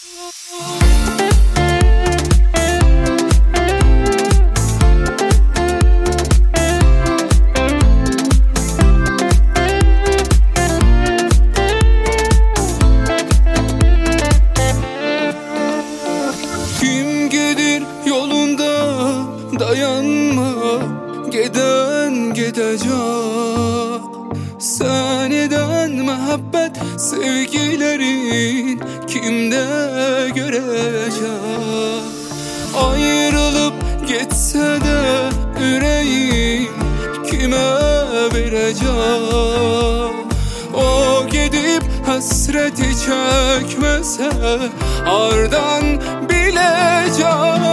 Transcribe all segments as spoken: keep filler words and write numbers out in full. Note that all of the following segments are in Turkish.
Dayanma, giden gidecek. Seneden muhabbet sevgilerin kimde görecek? Ayrılıp gitse de yüreğim kime verecek? O gidip hasreti çekmese ardan bilecek.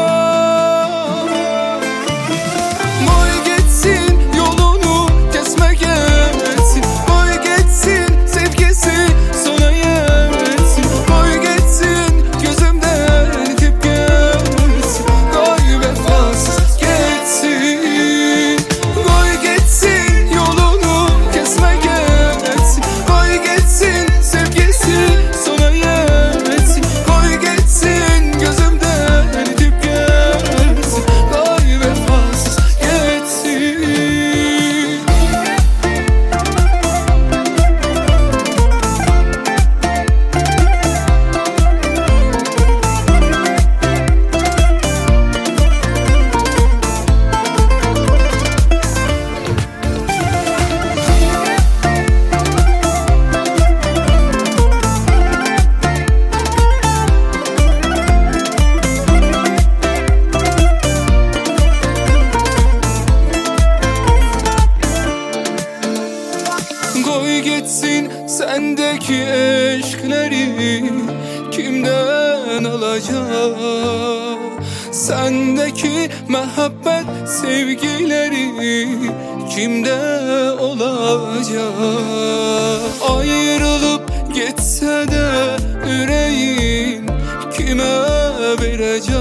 Koy gitsin sendeki eşkleri kimden alacak? Sendeki muhabbet sevgileri kimde olacak? Ayrılıp gitse de yüreğim kime verecek?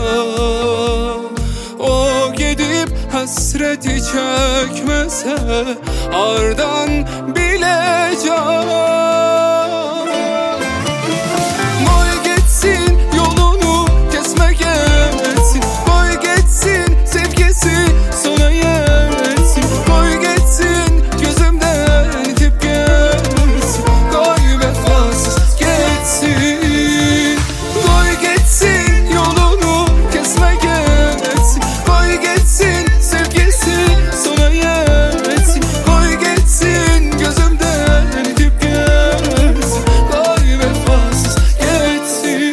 O gidip hasreti çekmese ardan bilecek. Koy gitsin yolunu kesme gelsin, koy gitsin sevgisi sona yersin, koy gitsin gözümden itip gelsin, koy vefasız gitsin. Koy gitsin yolunu kesme gelsin, koy gitsin sevgisi sona yersin, koy gitsin gözümden itip gelsin, koy vefasız gitsin.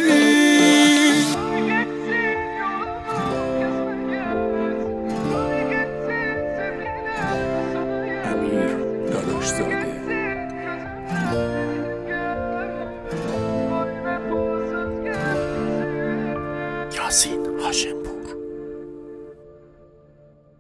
Emir Dadaşzade Yasin Haşempur.